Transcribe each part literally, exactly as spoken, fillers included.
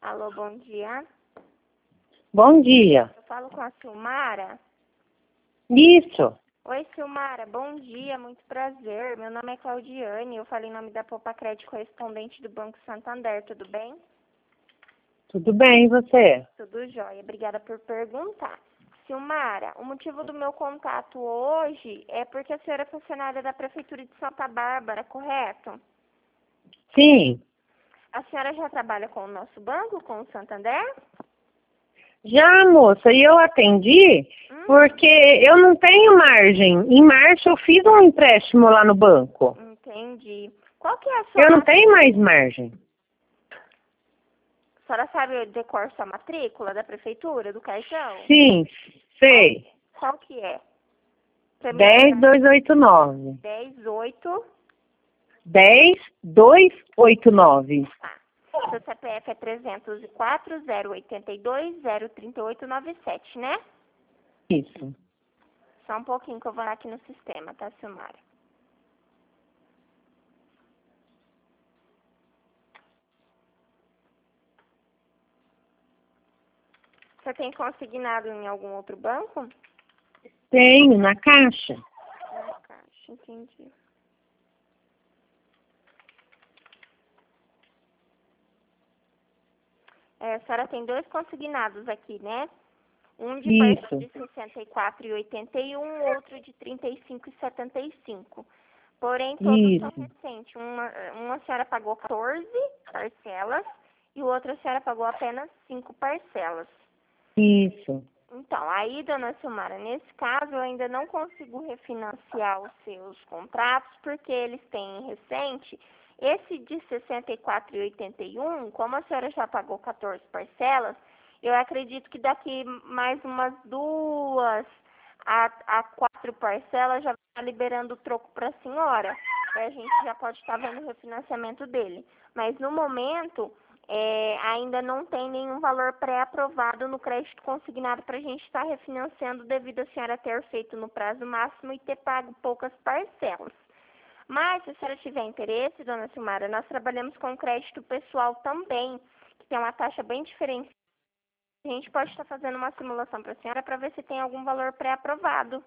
Alô, bom dia. Bom dia. Eu falo com a Silmara. Isso. Oi, Silmara, bom dia, muito prazer. Meu nome é Claudiane, eu falo em nome da Poupa Crédito correspondente do Banco Santander, tudo bem? Tudo bem, e você? Tudo jóia, obrigada por perguntar. Silmara, o motivo do meu contato hoje é porque a senhora é funcionária da Prefeitura de Santa Bárbara, correto? Sim. A senhora já trabalha com o nosso banco, com o Santander? Já, moça, e eu atendi Hum, porque eu não tenho margem. Em março eu fiz um empréstimo lá no banco. entendi. Qual que é a sua Eu não matrícula? tenho mais margem. A senhora sabe de cor sua matrícula da Prefeitura, do cartão? Sim, sei. Qual que é? Pra mim dez pegar dois oito nove. dez, oito. dez dois oito nove. Tá. Seu C P F é trezentos e quatro, zero oitenta e dois, zero trinta e oito, noventa e sete, né? Isso. Só um pouquinho que eu vou lá aqui no sistema, tá, Silmara? Você tem consignado em algum outro banco? Tenho, na caixa. Na caixa, entendi. É, a senhora tem dois consignados aqui, né? Um de Isso. partir de sessenta e quatro reais e oitenta e um, outro de trinta e cinco reais e setenta e cinco. Porém, todos são Isso. recentes. Uma, uma a senhora pagou quatorze parcelas e o outro a senhora pagou apenas cinco parcelas. Isso. Então, aí, dona Silmara, nesse caso eu ainda não consigo refinanciar os seus contratos porque eles têm recente. Esse de sessenta e quatro reais e oitenta e um, como a senhora já pagou quatorze parcelas, eu acredito que daqui mais umas duas a, a quatro parcelas já vai liberando o troco para a senhora. Aí a gente já pode estar vendo o refinanciamento dele. Mas no momento, é, ainda não tem nenhum valor pré-aprovado no crédito consignado para a gente estar refinanciando devido a senhora ter feito no prazo máximo e ter pago poucas parcelas. Mas, se a senhora tiver interesse, dona Silmara, nós trabalhamos com crédito pessoal também, que tem uma taxa bem diferente. A gente pode estar fazendo uma simulação para a senhora para ver se tem algum valor pré-aprovado.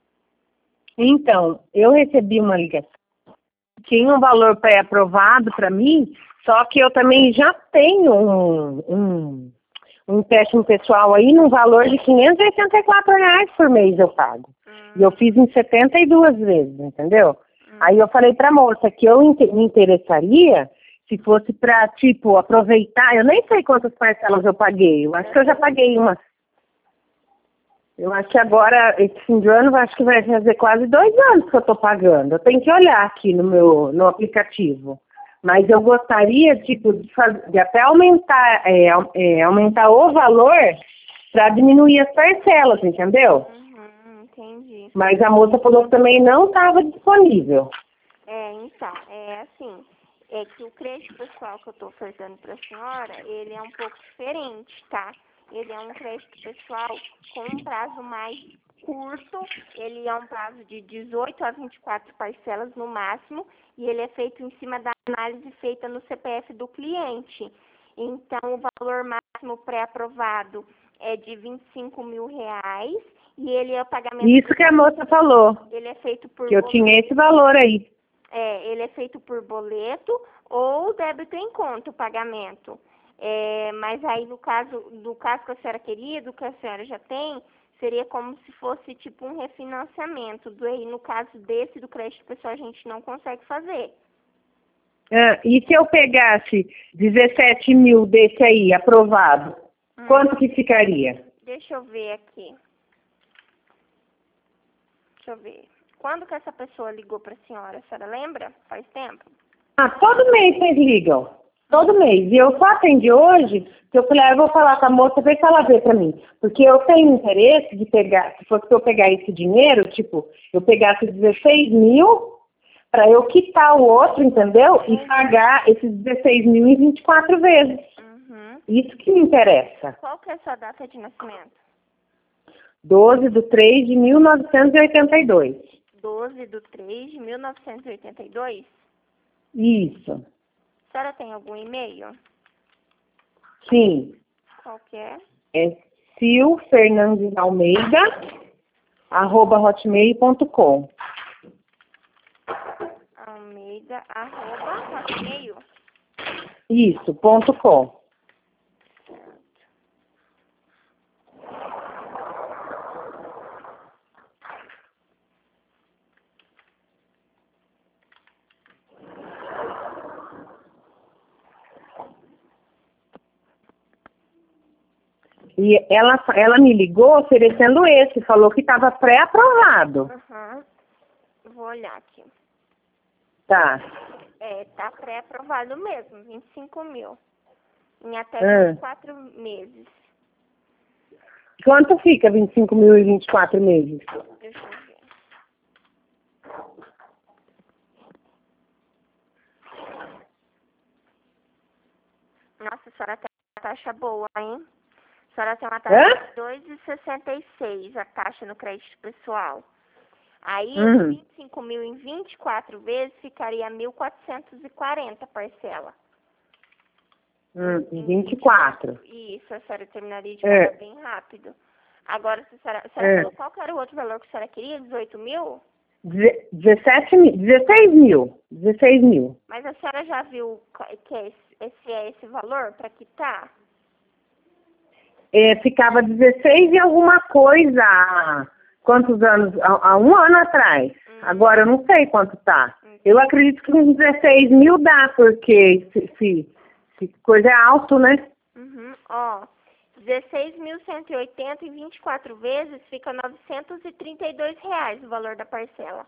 Então, eu recebi uma ligação. Tinha um valor pré-aprovado para mim, só que eu também já tenho um, um, um empréstimo pessoal aí no valor de quinhentos e oitenta e quatro reais por mês eu pago. Hum, E eu fiz em setenta e duas vezes, entendeu? hum. Aí eu falei pra moça que eu inte- me interessaria se fosse pra, tipo, aproveitar. Eu nem sei quantas parcelas eu paguei. Eu acho que eu já paguei umas. Eu acho que agora, esse fim de ano, eu acho que vai fazer quase dois anos que eu tô pagando. Eu tenho que olhar aqui no meu no aplicativo. Mas eu gostaria, tipo, de, faz- de até aumentar, é, au- é, aumentar o valor para diminuir as parcelas, entendeu? Uhum, entendi. Mas a moça falou que também não estava disponível. É, então, é assim, é que o crédito pessoal que eu estou ofertando para a senhora, ele é um pouco diferente, tá? Ele é um crédito pessoal com um prazo mais curto, ele é um prazo de dezoito a vinte e quatro parcelas no máximo, e ele é feito em cima da análise feita no C P F do cliente. Então, o valor máximo pré-aprovado é de vinte e cinco mil reais, e ele é o pagamento, Isso que a moça falou, ele é feito por que eu boleto. tinha esse valor aí. É, ele é feito por boleto ou débito em conta, o pagamento. É, mas aí no caso, do caso que a senhora queria, do que a senhora já tem, seria como se fosse tipo um refinanciamento. Do, aí no caso desse, do crédito pessoal, a gente não consegue fazer. Ah, e se eu pegasse dezessete mil desse aí, aprovado, Hum, quanto que ficaria? deixa eu ver aqui. Deixa eu ver. Quando que essa pessoa ligou para a senhora? A senhora lembra? Faz tempo? Ah, todo mês vocês ligam. Todo mês. E eu só atendi hoje, que eu falei, ah, eu vou falar com a moça, ver se ela vê pra mim. Porque eu tenho interesse de pegar, se fosse pra eu pegar esse dinheiro, tipo, eu pegasse dezesseis mil pra eu quitar o outro, entendeu? E pagar esses dezesseis mil em vinte e quatro vezes. Uhum. Isso que me interessa. Qual que é a sua data de nascimento? doze de três de mil novecentos e oitenta e dois. doze de três de mil novecentos e oitenta e dois? Isso. A senhora tem algum e-mail? Sim. Qual que é? É sil fernandes almeida arroba hotmail ponto com. Almeida, arroba, hotmail. Isso, ponto com. E ela, ela me ligou oferecendo esse, falou que estava pré-aprovado. Uhum. Vou olhar aqui. Tá. É, tá pré-aprovado mesmo, vinte e cinco mil. Em até Ah. vinte e quatro meses. Quanto fica vinte e cinco mil e vinte e quatro meses? Deixa eu ver. Nossa, a senhora tem uma taxa boa, hein? A senhora tem uma taxa Hã? de dois vírgula sessenta e seis a taxa no crédito pessoal. Aí, Hum. vinte e cinco mil em vinte e quatro vezes ficaria mil quatrocentos e quarenta parcela. Hum, Em vinte e quatro. Isso, a senhora terminaria de É. pagar bem rápido. Agora, se a senhora, a senhora É. falou qual que era o outro valor que a senhora queria? dezoito mil? Deze- dezessete mil, dezesseis mil. dezesseis mil. Mas a senhora já viu qual- que é esse, esse é esse valor para quitar? É, ficava dezesseis e alguma coisa há quantos anos? Há, há um ano atrás. Hum. Agora eu não sei quanto tá. Entendi. Eu acredito que uns dezesseis mil dá, porque se, se, se coisa é alto, né? Uhum, ó, dezesseis mil cento e oitenta em vinte e quatro vezes fica novecentos e trinta e dois reais o valor da parcela.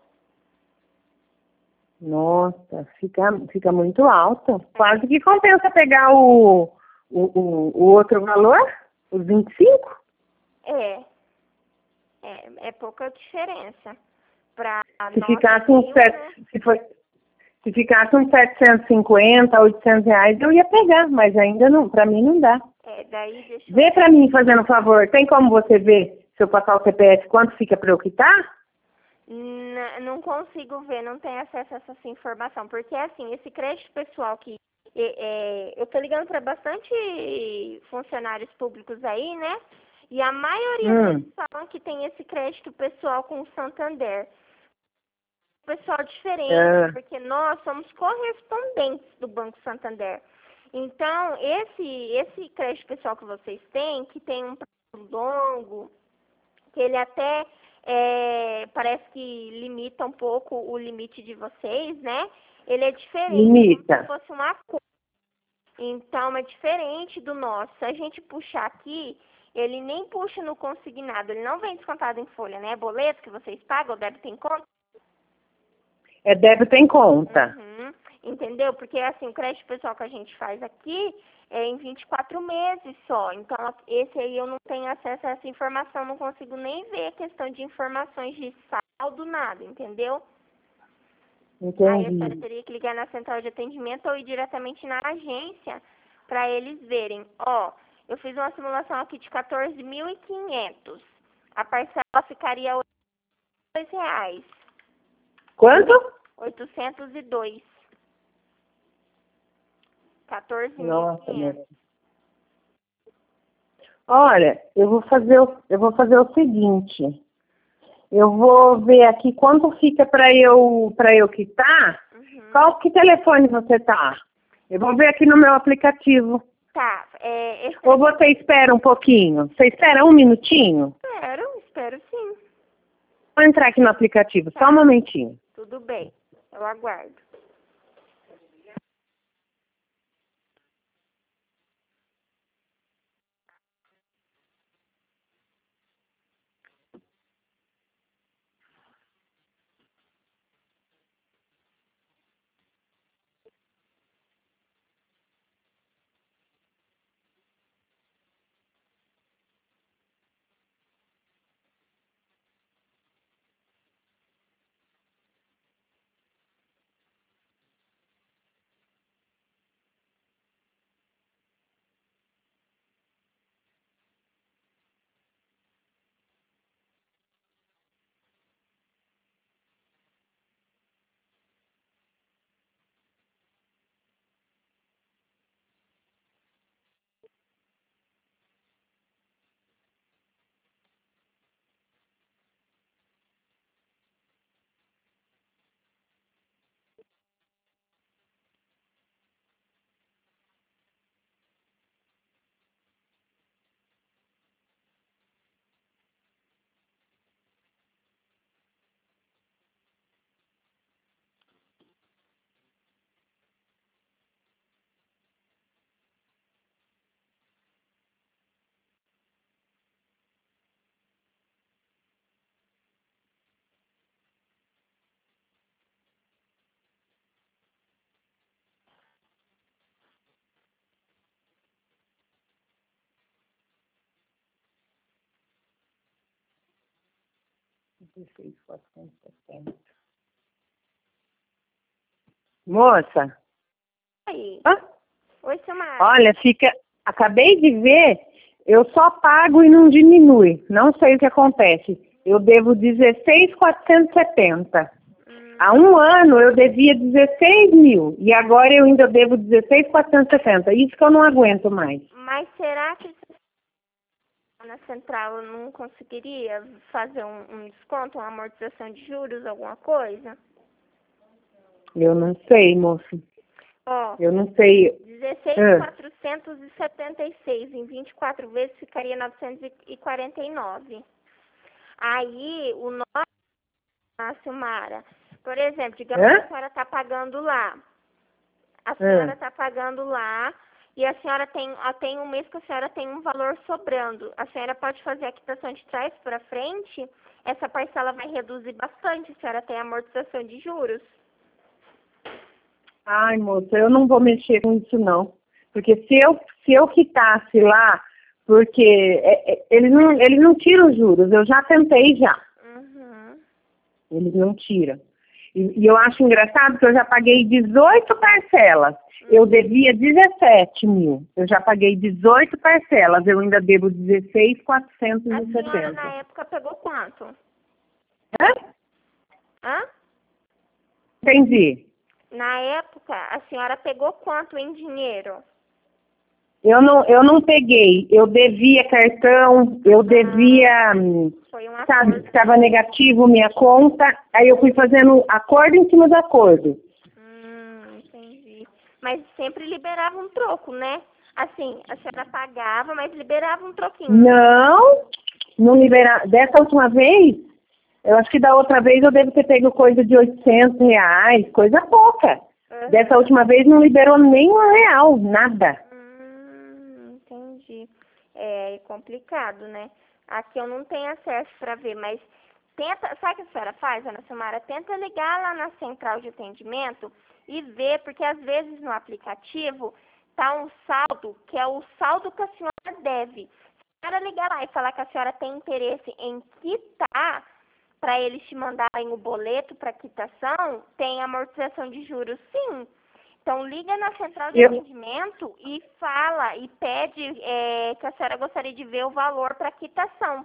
Nossa, fica, fica muito alto. Quase que compensa pegar o, o, o, o outro valor, os vinte e cinco. É, é, é pouca diferença. Pra Se nove ficasse uns mil, sete, se, for, se ficasse uns setecentos e cinquenta, oitocentos reais, eu ia pegar, mas ainda não, pra mim não dá. é, daí deixa eu Vê pra mim, fazendo um favor, tem como você ver, se eu passar o C P F, quanto fica pra eu quitar? N- não consigo ver, não tenho acesso a essa informação, porque assim, esse crédito pessoal que é, é, eu tô ligando para bastante funcionários públicos aí, né? E a maioria Hum, deles falam que tem esse crédito pessoal com o Santander. Pessoal diferente, é, porque nós somos correspondentes do Banco Santander. Então, esse, esse crédito pessoal que vocês têm, que tem um prazo longo, que ele até é, parece que limita um pouco o limite de vocês, né? Ele é diferente, como limita. se fosse um acordo. Então, é diferente do nosso. Se a gente puxar aqui, ele nem puxa no consignado, ele não vem descontado em folha, né? É boleto que vocês pagam, o débito em conta. É débito em conta. Uhum, entendeu? Porque assim, o crédito pessoal que a gente faz aqui é em vinte e quatro meses só. Então, esse aí eu não tenho acesso a essa informação, não consigo nem ver a questão de informações de saldo, nada, entendeu? Aí a senhora Entendi. teria que ligar na central de atendimento ou ir diretamente na agência para eles verem. Ó, eu fiz uma simulação aqui de quatorze mil e quinhentos. A parcela ficaria oitocentos e dois reais. Quanto? oitocentos e dois. quatorze mil e Nossa, quinhentos. meu. Olha, eu vou fazer o, eu vou fazer o seguinte. Eu vou ver aqui quanto fica para eu para eu quitar. Uhum. Qual que telefone você tá? Eu vou ver aqui no meu aplicativo. Tá, é, eu Ou você espera um pouquinho? Você espera um minutinho? espero, espero sim. Vou entrar aqui no aplicativo, só um momentinho. Tudo bem, eu aguardo. dezesseis mil quatrocentos e setenta. Moça? Oi. Hã? Oi, Silmara. Olha, fica... Acabei de ver, eu só pago e não diminui. Não sei o que acontece. Eu devo dezesseis mil quatrocentos e setenta. Hum. Há um ano eu devia dezesseis mil e agora eu ainda devo dezesseis mil quatrocentos e setenta. Isso que eu não aguento mais. Mas será que na central eu não conseguiria fazer um, um desconto, uma amortização de juros, alguma coisa? Eu não sei, moço. Ó, Eu não sei. dezesseis mil quatrocentos e setenta e seis em vinte e quatro vezes ficaria novecentos e quarenta e nove. Aí, o nosso, Silmara, por exemplo, digamos Hã? que a senhora está pagando lá. A senhora está pagando lá e a senhora tem, ó, tem um mês que a senhora tem um valor sobrando. A senhora pode fazer a quitação de trás para frente, essa parcela vai reduzir bastante, a senhora tem amortização de juros. Ai, moça, eu não vou mexer com isso, não. Porque se eu, se eu quitasse lá, porque é, é, eles, não, eles não tiram juros, eu já tentei já. Uhum. Eles não tiram. E, e eu acho engraçado que eu já paguei dezoito parcelas. Eu devia dezessete mil. Eu já paguei dezoito parcelas. Eu ainda devo dezesseis mil quatrocentos e setenta. A senhora na época pegou quanto? Hã? Hã? Entendi. Na época, a senhora pegou quanto em dinheiro? Eu não, eu não peguei. Eu devia cartão, eu devia, Foi um sabe, acordo. estava negativo minha conta. Aí eu fui fazendo acordo em cima do acordo. Hum, entendi. Mas sempre liberava um troco, né? Assim, a senhora pagava, mas liberava um troquinho. Não, não liberar. Dessa última vez, eu acho que da outra vez eu devo ter pego coisa de oitocentos reais, coisa pouca. Uhum. Dessa última vez não liberou nem um real, nada. Hum, entendi. É complicado, né? Aqui eu não tenho acesso para ver, mas tenta, sabe o que a senhora faz, Ana Silmara? Tenta ligar lá na central de atendimento e ver, porque às vezes no aplicativo tá um saldo, que é o saldo que a senhora deve. Se a senhora ligar lá e falar que a senhora tem interesse em quitar, para eles te mandarem o boleto para quitação, tem amortização de juros, sim. Então, liga na central de Eu... atendimento e fala, e pede é, que a senhora gostaria de ver o valor para quitação.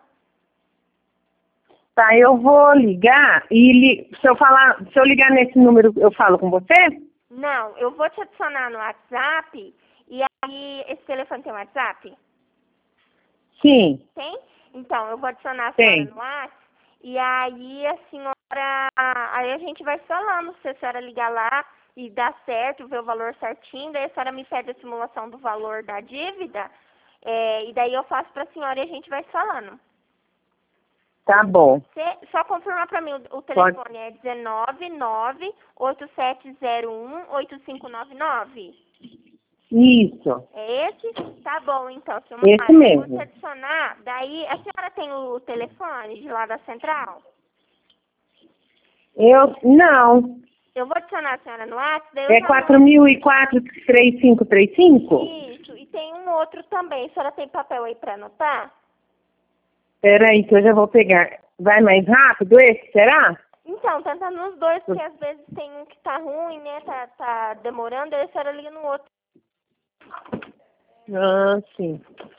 Tá, eu vou ligar e li... se eu falar, se eu ligar nesse número, eu falo com você? Não, eu vou te adicionar no WhatsApp, e aí, esse telefone tem WhatsApp? Sim. Tem? Então, eu vou adicionar a senhora Tem. no WhatsApp, e aí a senhora, aí a gente vai falando, se a senhora ligar lá e dar certo, ver o valor certinho, daí a senhora me pede a simulação do valor da dívida, é, e daí eu faço para a senhora e a gente vai falando. Tá bom. Você, só confirmar para mim, o, o Pode. telefone é dezenove, nove, oito sete zero um, oito cinco nove nove. Isso. É esse? Tá bom, então, senhora. Esse Eu mesmo. vou te adicionar, daí a senhora tem o telefone de lá da central? Eu, não. Eu vou adicionar a senhora no WhatsApp, daí eu É já quatro mando. mil e quatro, três cinco três cinco? Isso, e tem um outro também. A senhora tem papel aí para anotar? Peraí, que eu já vou pegar. Vai mais rápido esse, será? Então, tenta nos dois, porque às vezes tem um que tá ruim, né? Tá, tá demorando, aí a senhora liga no outro. Ah, sim.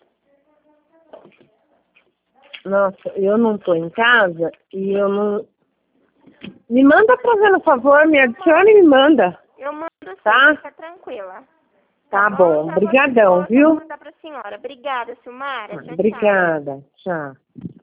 Nossa, eu não tô em casa e eu não... Me manda fazendo favor, me adiciona e me manda. Eu mando sim, Tá? fica tranquila. Tá bom, Já vou- obrigadão, já vou viu? mandar pra senhora. Obrigada, Silmara. Tchau, tchau. Obrigada, tchau.